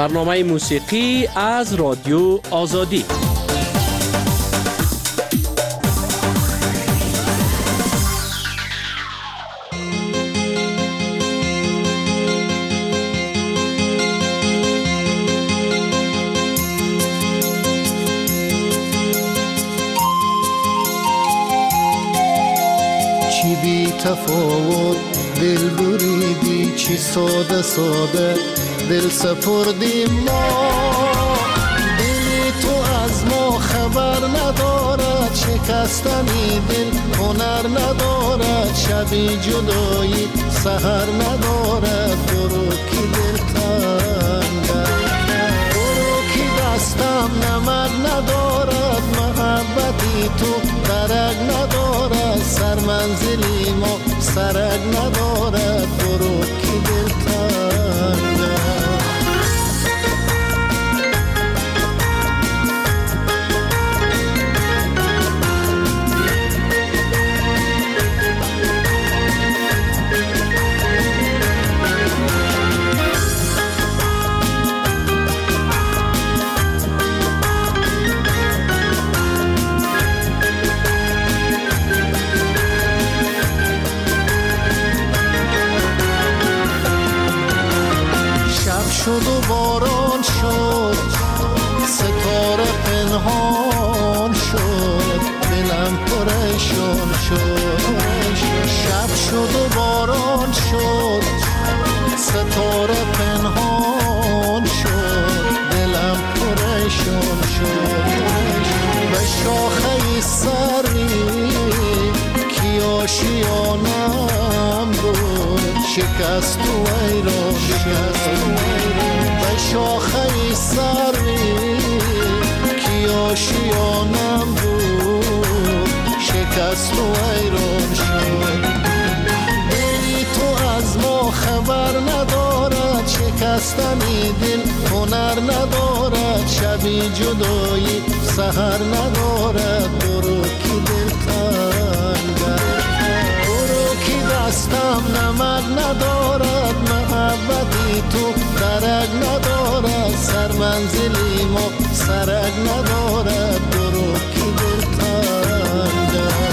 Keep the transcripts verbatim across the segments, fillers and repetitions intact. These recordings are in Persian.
برنامه موسیقی از رادیو آزادی. چی بی تفاوت دل بریدی، چی ساده ساده دل سپردیم ما. دلی تو از ما خبر ندارد، شکستنی دل هنر ندارد. شبی جدایی سحر ندارد، برو کی دل تنگه، برو کی دستم نمک ندارد. محبتی تو درک ندارد، سر منزلی ما سرک ندارد. برو کی دل تنگه. شد و باران شد، ستاره پنهان شد، دلم پریشان شد. شب شد و باران شد، ستاره پنهان شد، دلم پریشان شد. به شاخه سری کی آشیانم بود، شکست و ایران شد. به شاخه سری کی آشیانم بود، شکست و ایران شد. دلی تو از ما خبر ندارد، شکستنی دل هنر ندارد. شبی جدایی سحر ندارد، برو کی دل تنگه، برو کی دستم نمک ندارد. محبتی تو درک ندارد، سر منزلی ما سرک ندارد. برو کی دل تنگه.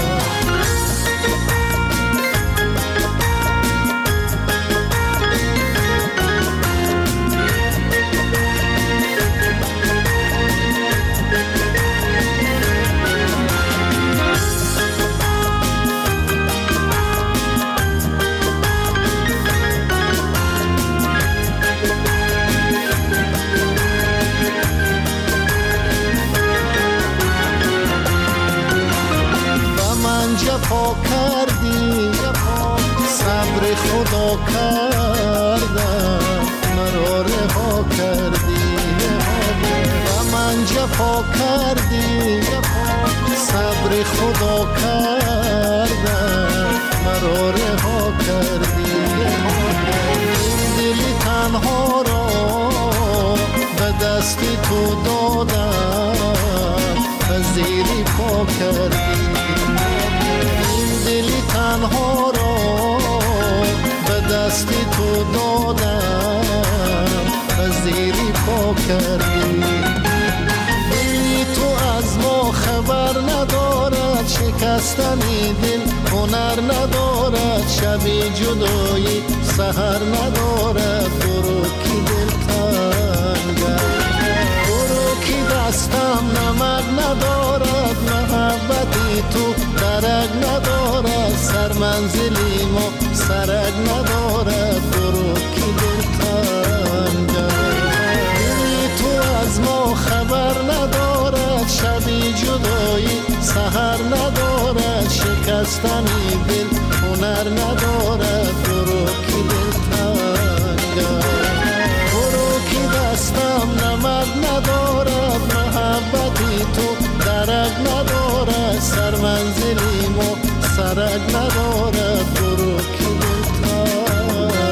جفا کردی، صبر خدا کردم، مرا رها کردی. و من جفا کردی، صبر خدا کردم، مرا رها کردی. دلی تنها را به دستی تو دادم، پذیری پا کردی. دلی تنها را به دستی تو دادم، پذیری پا کردی. دلی تو از ما خبر ندارد، شکستنی دل هنر ندارد. شبی جدایی سحر ندارد، برو کی دل تنگه، برو کی دستم نمک ندارد. محبتی تو درک ندارد، سر منزلی ما سرک ندارد. برو کی دل تنگه. دلی تو از ما خبر ندارد، شبی جدایی سحر ندارد. شکستنی دل هنر ندارد، برو کی دل تنگه، برو کی دستم نمک ندارد. محبتی تو درک ندارد، سر منزلی ما سرک ندارد. برو کی دل تنگه.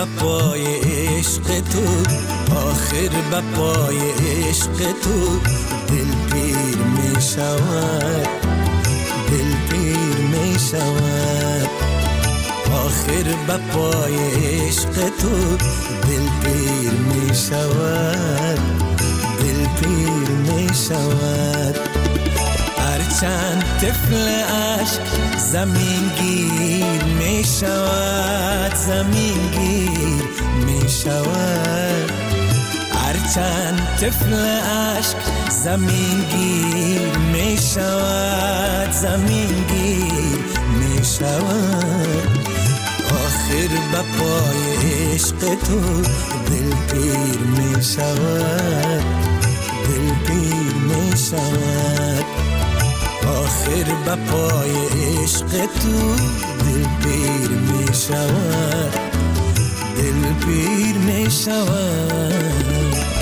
به پای عشق تو، آخر به پای عشق تو دل پیر می شود، دل پیر می شود. آخر به پای عشق تو دل پیر می شود، دل پیر می شود. هرچند طفل عشق زمین گیر می شود، زمین گیر می شود. هرچند طفل عشق زمین گیر می شود، زمین گیر می شود. آخر به پای عشق تو دل پیر می شود، دل پیر می شود. آخر به پای عشق تو دل پیر می شود، دل پیر می شود.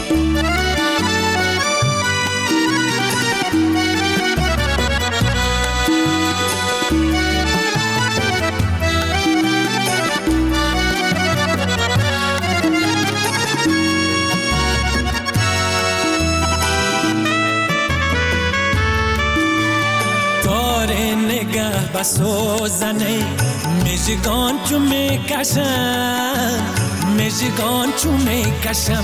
بسوزنه مژگان چو می کشم، مژگان چو می کشم.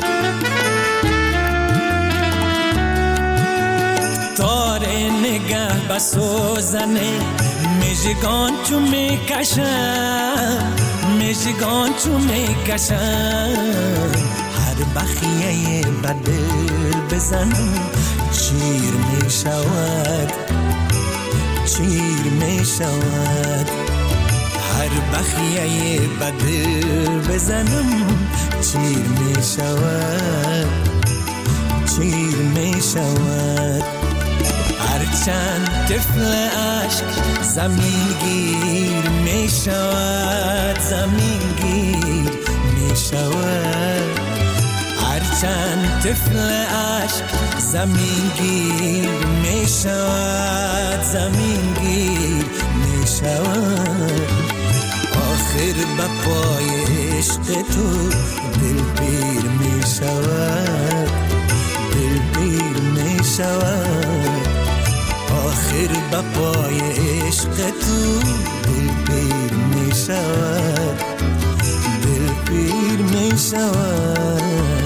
تار نگه بسوزنه مژگان چو می کشم، مژگان چو می کشم. هر بخیه بدل بزنم شیر می شود، شیر می شود. هر بخیه بدل بزنم شیر می شود، شیر می شود. هرچند طفل عشق زمین گیر می شود، زمین گیر می شود. هرچند طفل عشق زمین گیر می شود، زمین گیر می شود. آخر به پای عشق تو دل پیر می شود، دل پیر می شود. آخر به پای عشق تو دل پیر می شود، دل پیر می شود.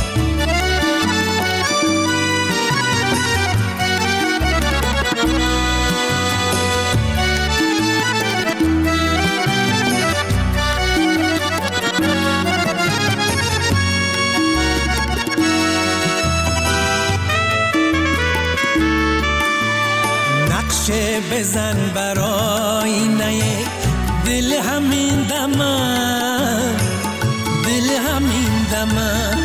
نقشه بزن برای نه دل همین دمم، دل همین دمم.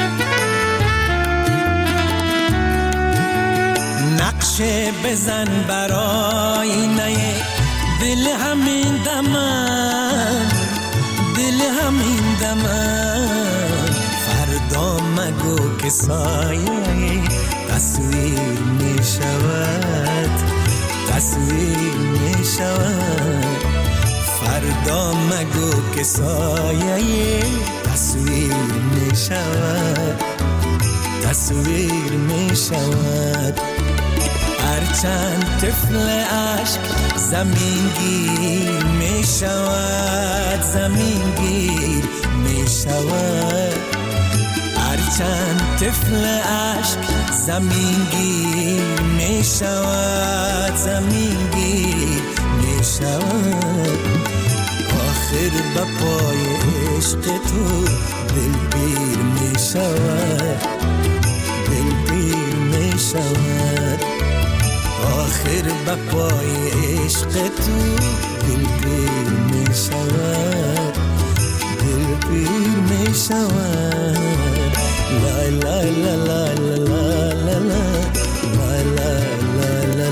نقشه بزن برای نه دل همین دمم، دل همین دمم. فردا مگو که سایه تصویر می شود، تصویر می شود. فردا مگو که سایه تصویر می شود، تصویر می شود. هرچند طفل عشق زمین گیر می شود، زمین گیر می شود. هرچند طفل عشق زمین گیر می شود، زمین گیر می شود. آخر به پای عشق تو دل پیر می شود، دل پیر می شود. آخر به پای عشق تو دل پیر می شود، دل پیر می شود. لا لا لا لا لا لا لا لا لا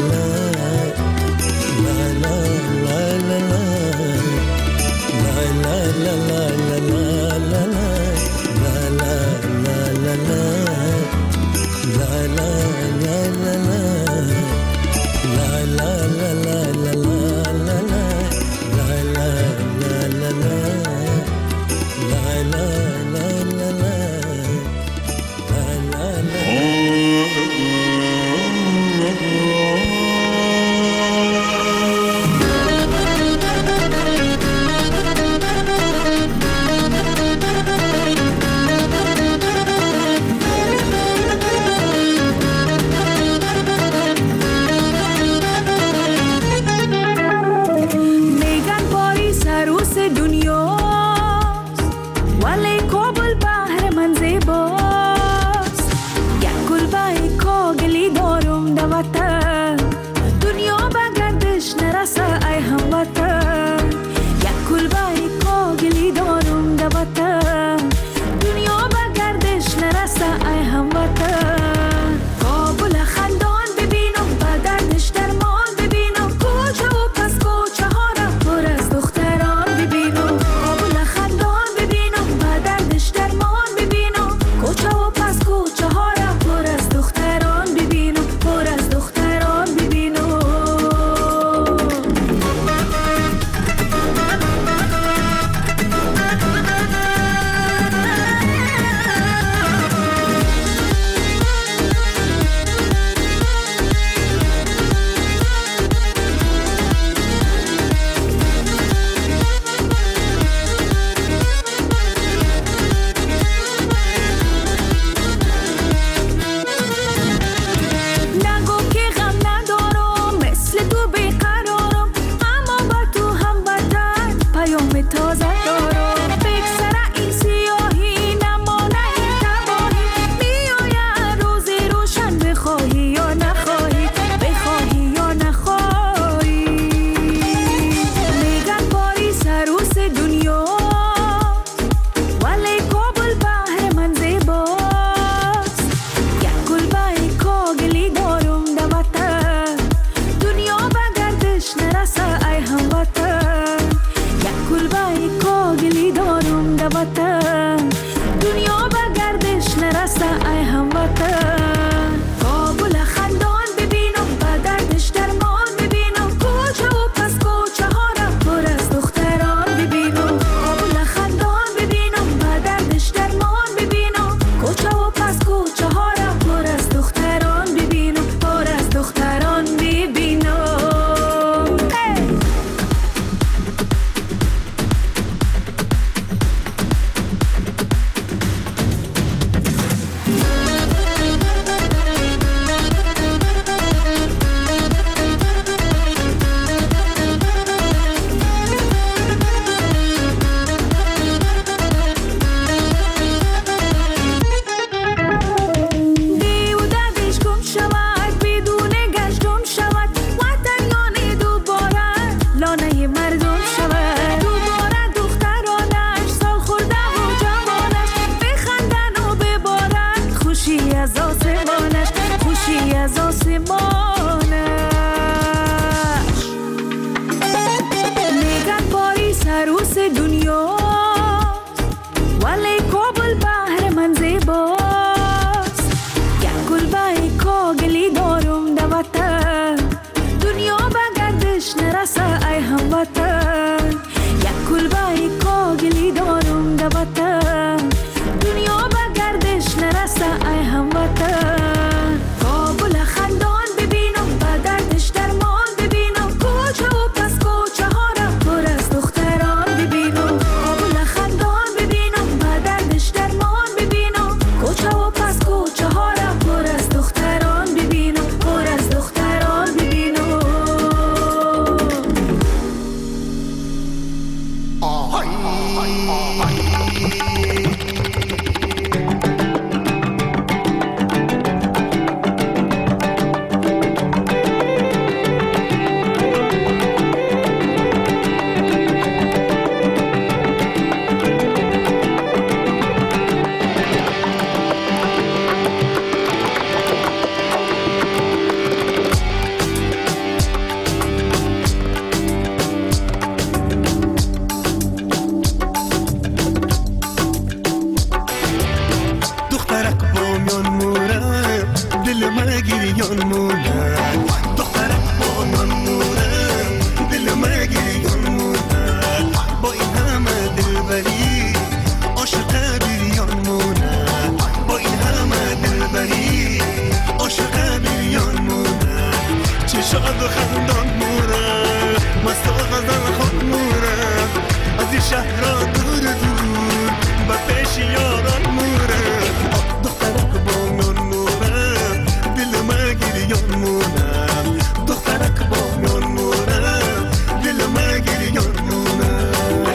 شاد و خندان مورم مست و غزل خود مورم از این شهر را دور دور به پیش یاران مورم دخترک با میان مورم دل ما گریان مورم دخترک با میان مورم دل ما گریان مورم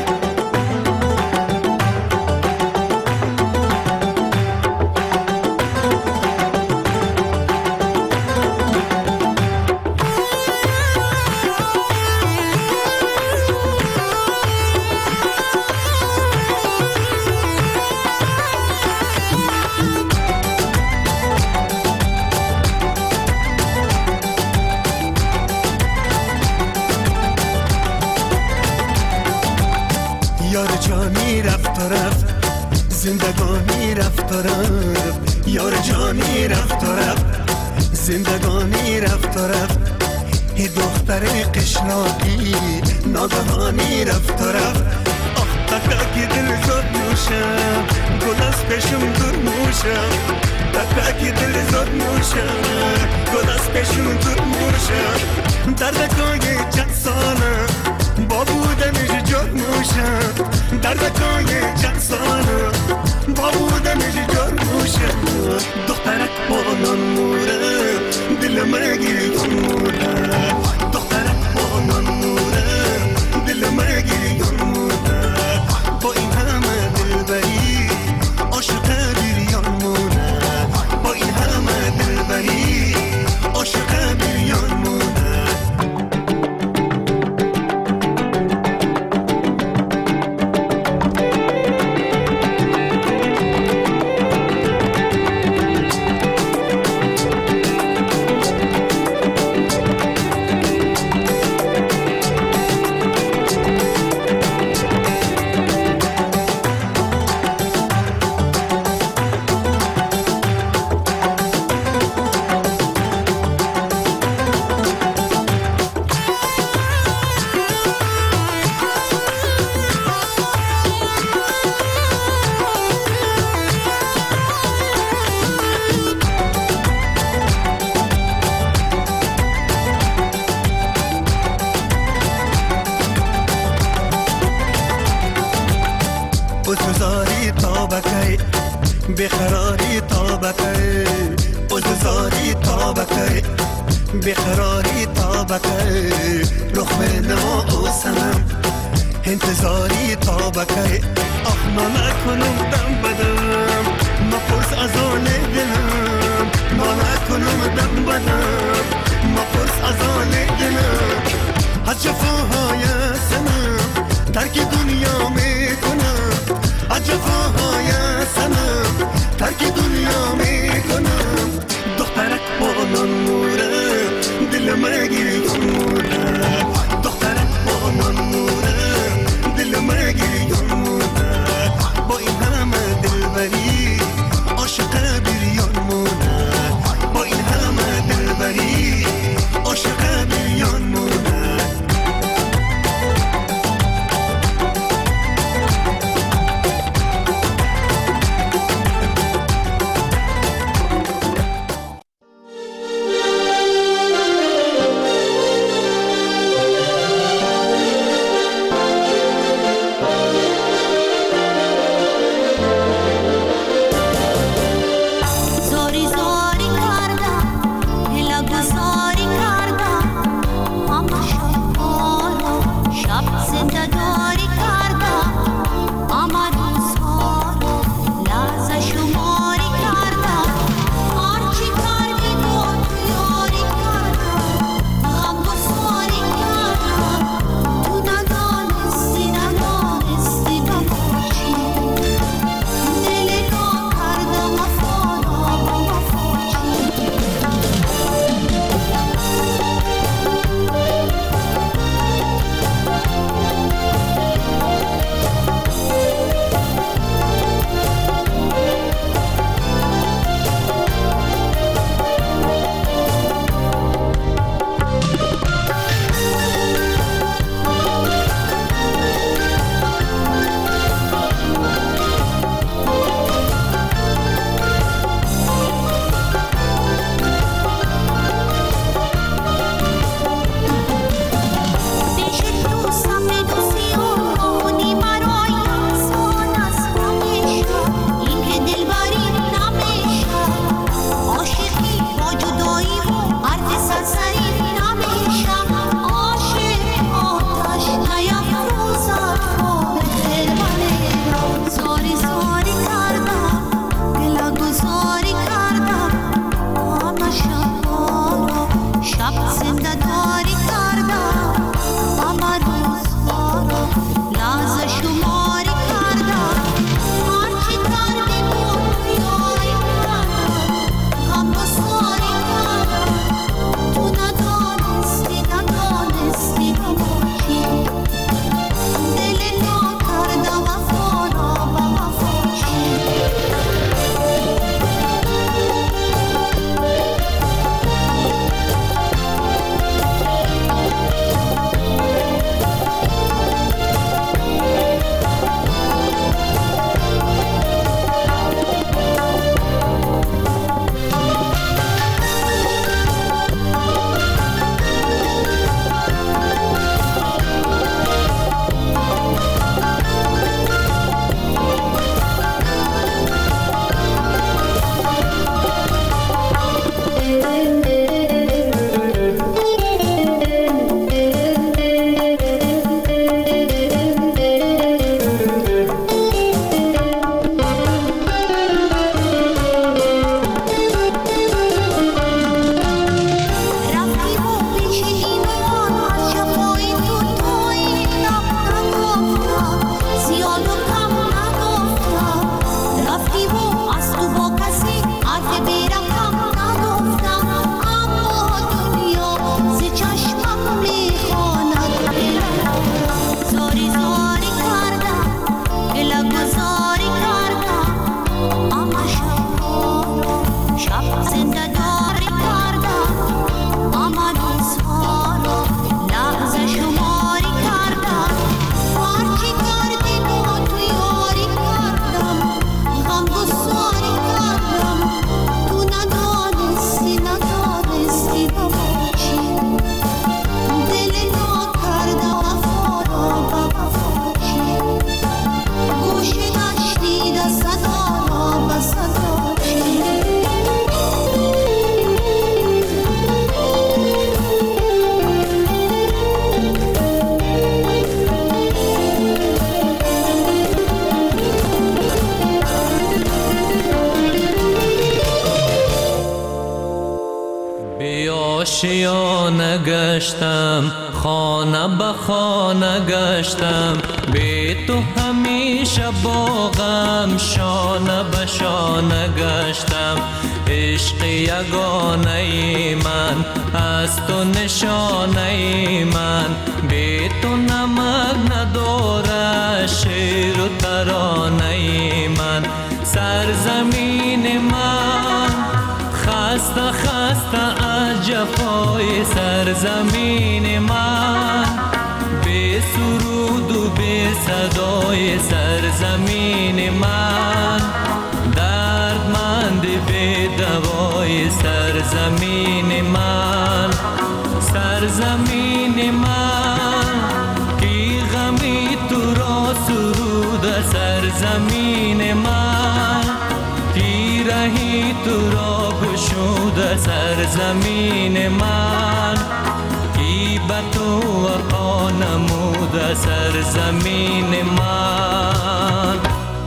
یار جانی رفت و رفت زندگانی رفت و رفت یار جانی رفت و رفت زندگانی رفت و رفت ای دختر قشلاقی ناگهانی رفت و رفت آخ تکاکی دل زد نوشم گل از پیشم دور موشم تکاکی دل زد نوشم گل از پیشم دور موشم دردکای چند سالم با بودنش جد موشم دردکای چند سالم با بودنش جد موشم دخترک با نان مورم دل ما گریان مورم دخترک با نان مورم دل ما گریان مورم با این همه دلبری عاشق بریان مورم با این همه دلبری عاشق بریان مورم اززاری طابقی بخراری طابقی اززاری طابقی بخراری طابقی رخ نما و سنم انتظاری طابقی آخ ما نکنم دم بدم ما پرس از آن دلم ما نکنم دم بدم ما پرس از آن دلم از جفاهای سنم ترک دنیا میکنم از جفاهای سنم ترک دنیا میکنم دخترک با نان مورم دل ما گریان مورم دخترک با نان مورم دل ما گریان مورم با این همه دلبری عاشق بریان مورم با این همه دلبری آشیانه گشتم، خانه به خانه گشتم، بی تو همیشه با غم شانه به شانه گشتم. عشق یگانه من از تو نشانه من، بی تو نمک نداره شعر و ترانه من. سرزمین من خسته خسته از جفای سرزمین من، بی سرود و بی صدای سرزمین من، دردمند بی دوای سرزمین من. سرزمین من کی غمی تو را سرود سرزمین من، کی رهی تو را گشود سرزمین من، کی به تو وفا نمود سرزمین من.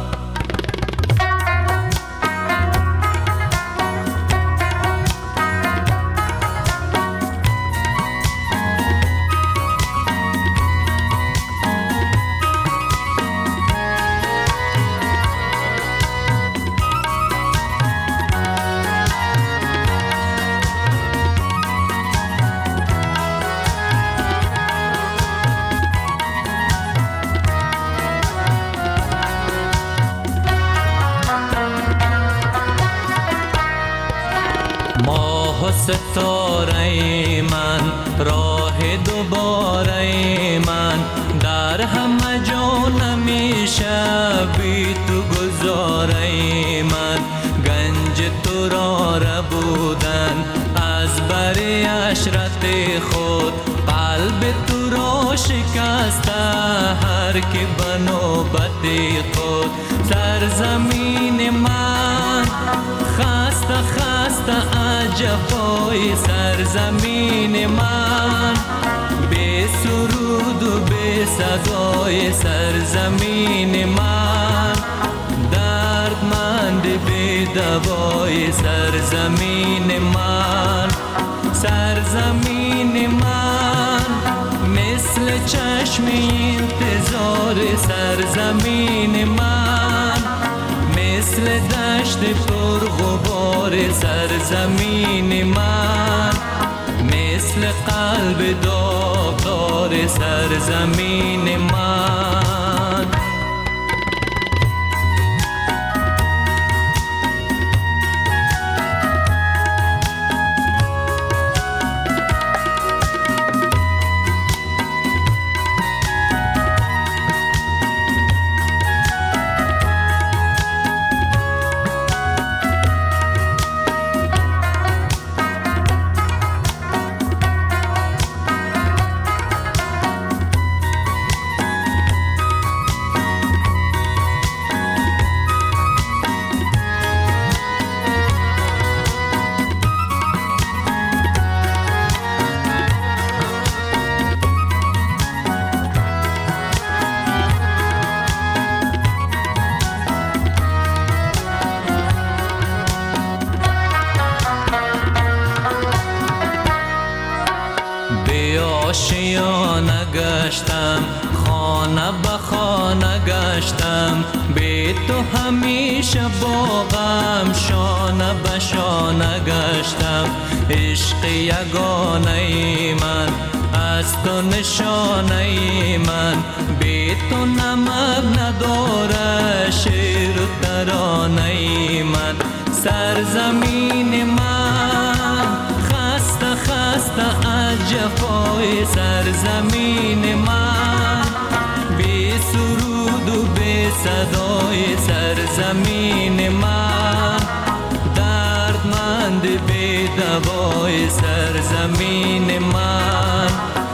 ماه ستاره من، راه دوباره من، در همه جا نمیشه بی تو گذاره من. گنج تو را ربودن از بر عشرت خود، قلب تو را شکسته هر که به نوبت خود. سرزمین من خسته خسته از جفای سرزمین من، بی سرود و بی صدای سرزمین من، دردمند بی دوای سرزمین من. سرزمین چشم انتظار سرزمین من، مثل دشت پر غبار سرزمین من، مثل قلب داغدار سرزمین من. آشیانه گشتم، خانه به خانه گشتم، بی تو همیشه با غم شانه به شانه گشتم. عشق یگانه من از تو نشانه من، بی تو نمک نداره شعر و ترانه من. سرزمین من خسته خسته از جفای سرزمین من، بی سرود و بی صدای سرزمین من، دردمند بی دوای سرزمین من.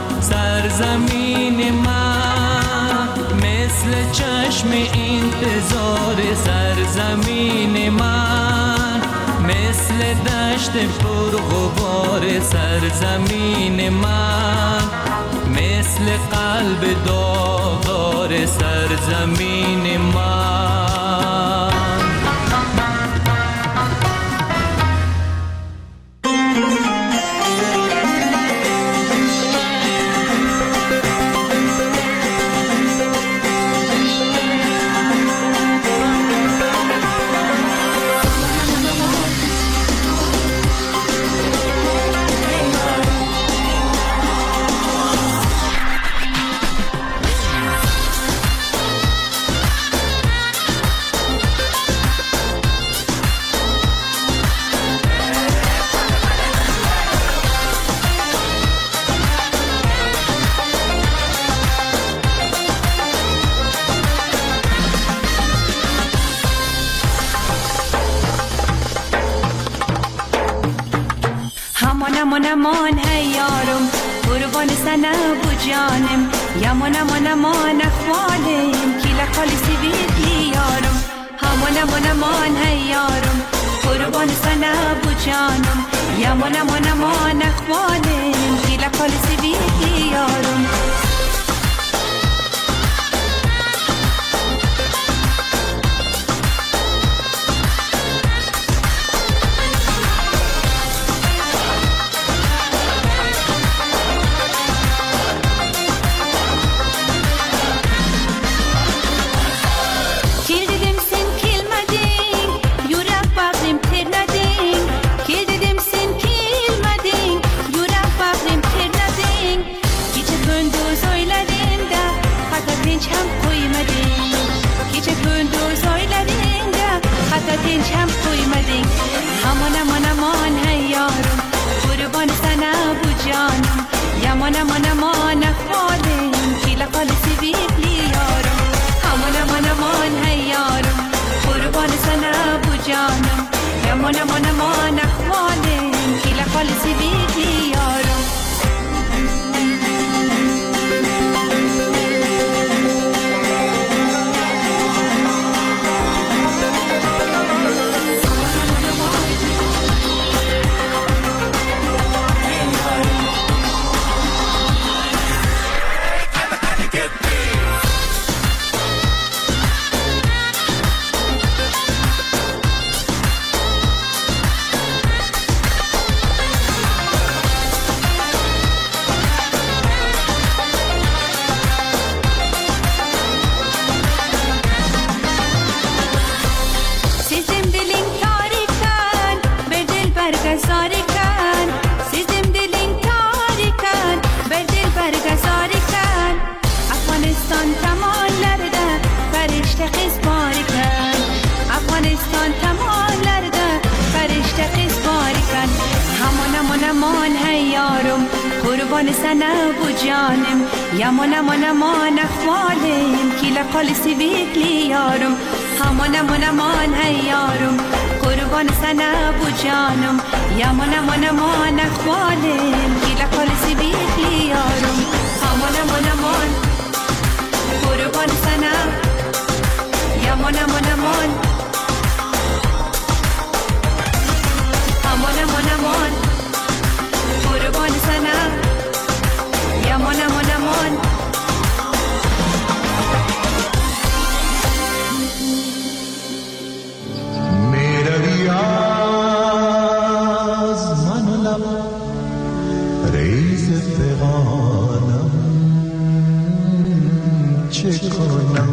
سرزمین من مثل چشم انتظار سرزمین من، مثل دشت پر غبار سرزمین من، مثل قلب داغدار سرزمین من. امان امان هی یارم قربان سنه بو جانم، یمان امان امان اخوالم کی لخالی سیبیدی یارم. امان امان امان هی یارم قربان سنه بو جانم، یمان امان امان اخوالم کی لخالی سیبیدی یارم. دینچم کویمدین امان امان امان هی یارم قربان سنه بو جانم، یمان امان امان اخوالم کی لخال سیبیلی یارم. امان امان امان هی یارم قربان سنه بو جانم، یمان امان امان اخوالم کی لخال سیبیلی یارم. قربان سنه بو جانم یمان امان امان اخوالم کی لقال سیویک لیارم همان امان امان هیارم قربان سنه بو جانم یمان امان امان اخوالم کی لقال سیویک لیارم همان امان امان قربان سنه یمان امان امان همان امان امان قربان سنه یمان امان امان میروی از من لب ریز فغانم چه کنم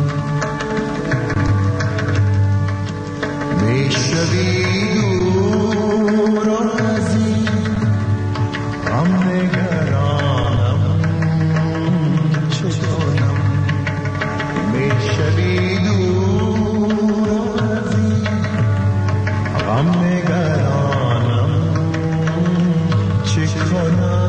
میشوی دور و نزدیک غم نگرانم چه کنم میشوی دور و نزدیک غم نگرانم چه کنم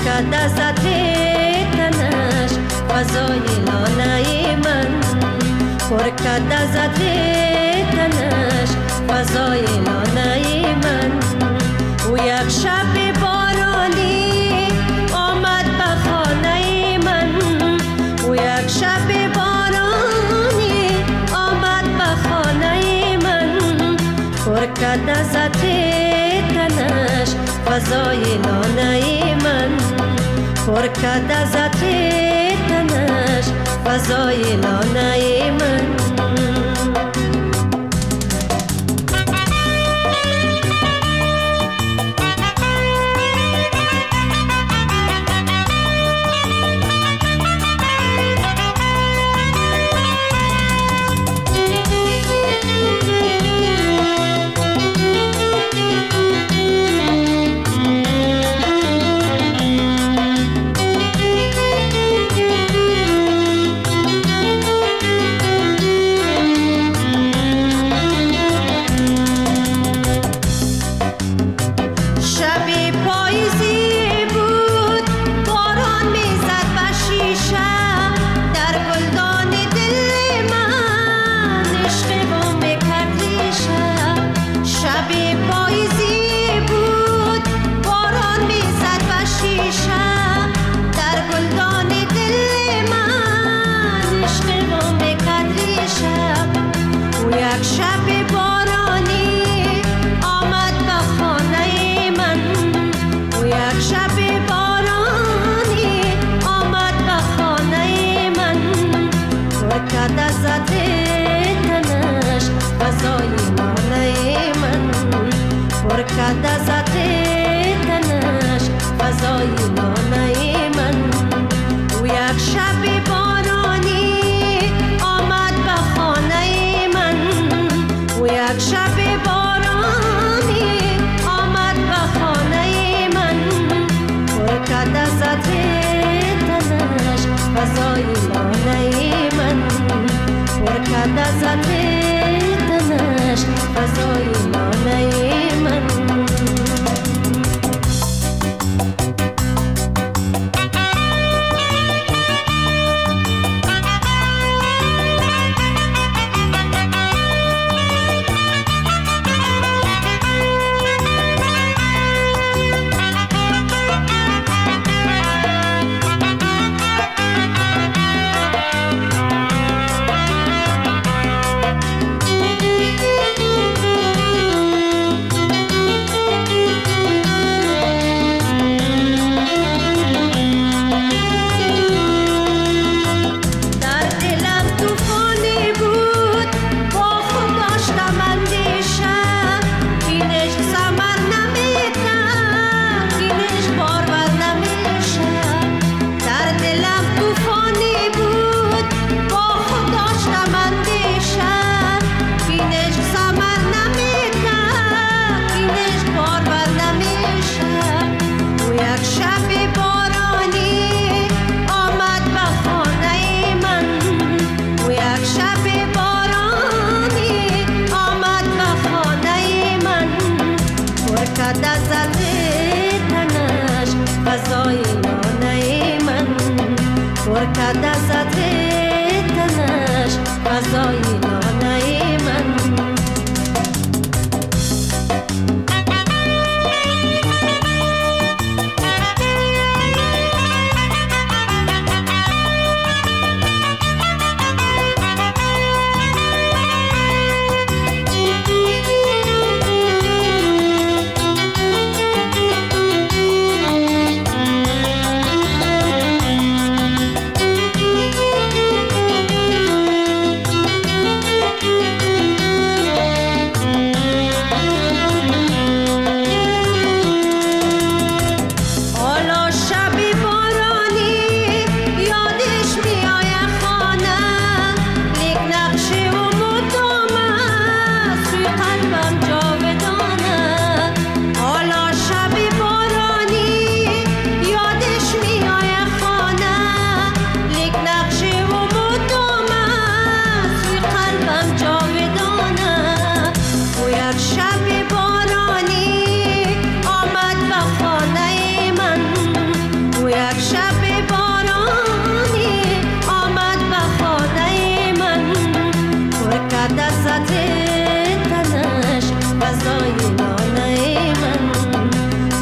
کرد از تنش فضای لانه من، پر کرد از تنش فضای لانه من. او یک شب بارانی آمد به خانه من، او یک شب بارانی آمد به خانه من، پر کرد از تنش فضای لانه من، پر کرد از تنش فضای لانه من.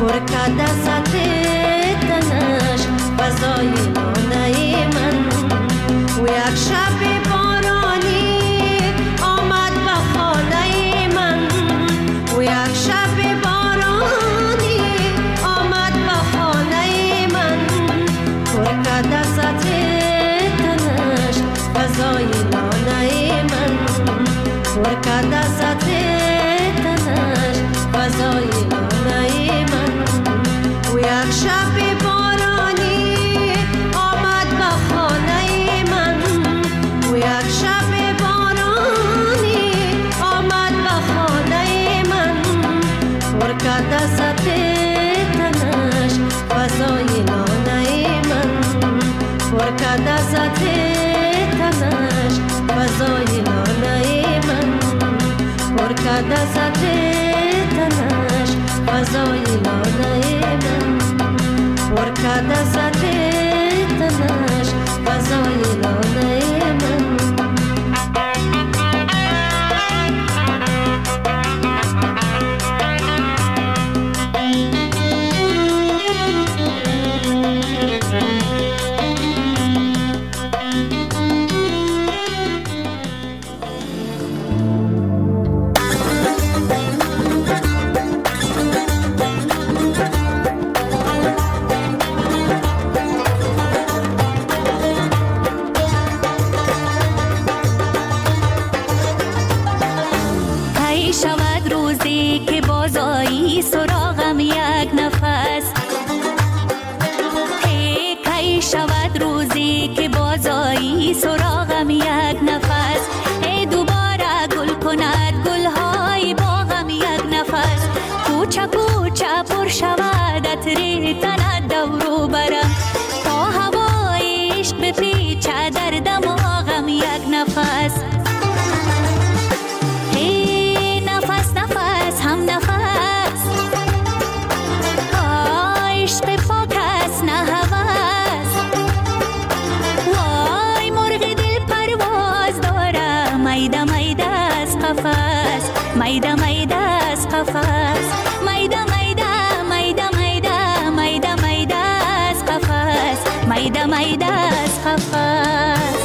پر کرده سطح تنش فضای لانه من. و یک شب بارانی آمد به خانه من، و یک شب بارانی آمد به خانه من. پر کرده سطح تنش فضای لانه من، پر کرده سطح تنش فضای لانه من. و یک شب بارانی آمد به خانه من، و یک شب بارانی آمد به خانه من. پر کرده سطح تنش فضای لانه من، پر کرده سطح تنش فضای لانه من. پر کرده سطح تنش فضای لانه من، پر کرده سطح تنش فضای لانه من. شود روزی که بازایی سراغم یک نفس، هی کی شود روزی که بازایی سراغم یک نفس. هی دوباره گل کند گلهای باغم یک نفس. کوچه کوچه پر شود عطر تنت دورو برم، تا هوای عشق بپیچه در دماغم یک نفس. هم نفس عشق پاک است نه هوس. وای مرغ دل پرواز داره، میده میده از قفس، میده میده از قفس. میده میده میده میده میده میده از قفس، میده میده از قفس.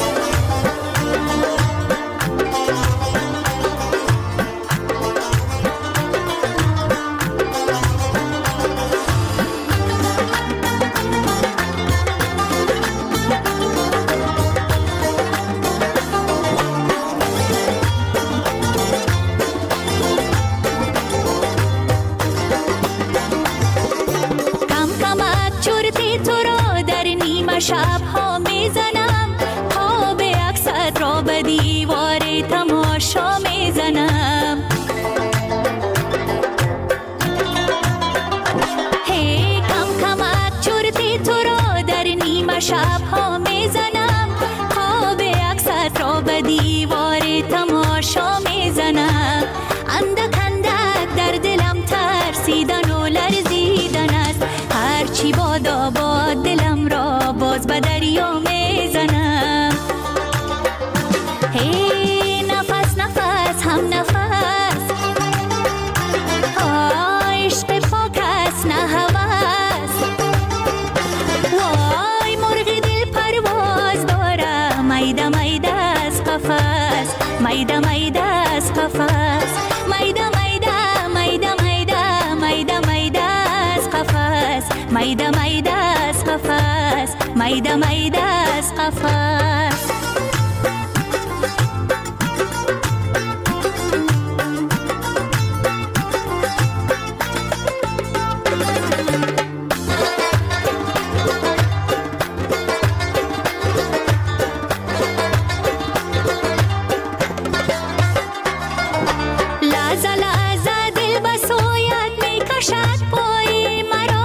شب ها میزنم، خواب اکثر را به دیوار تماشا میزنم. هی کم کمک چرتی تو را در نیمه شب ها میزنم، خواب اکثر را به دیوار تماشا میزنم. اندک اندک در دلم ترسیدن و لرزیدن است، هرچی بادا باد دلم را باز به دریا میزنم. هی نفس نفس هم نفس عشق پاک است نه هوس. وای مرغ دل پرواز داره، میده میده از قفس، میده میده از قفس. میده میده میده میده میده میده از قفس، میده میده از قفس، میده میده از قفس.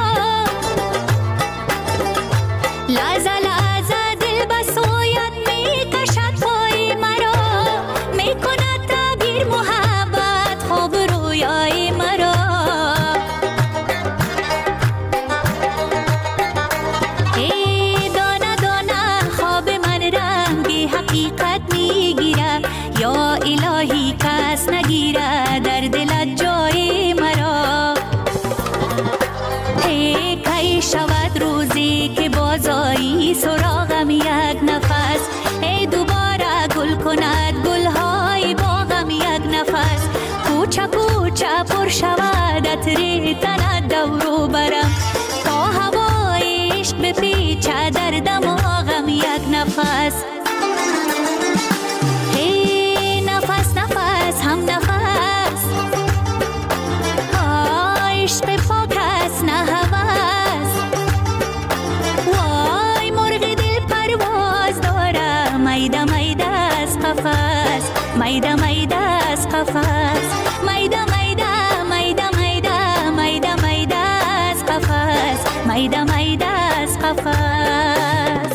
لحظه لحظه دل به سویت می ای کی شود روزی که بازایی سراغم یک نفس، ای دوباره گل کند گلهای باغم یک نفس، کوچه کوچه پر شود عطر تنت دورو برم، تا هوای عشق بپیچه در دماغم یک نفس. ای نفس نفس هم نفس، عشق پاک است نه هوس، وای مرغ دل پرواز داره، میده میده از قفس، میده میده از قفس، میده میده میده میده میده میده از قفس، میده میده از قفس.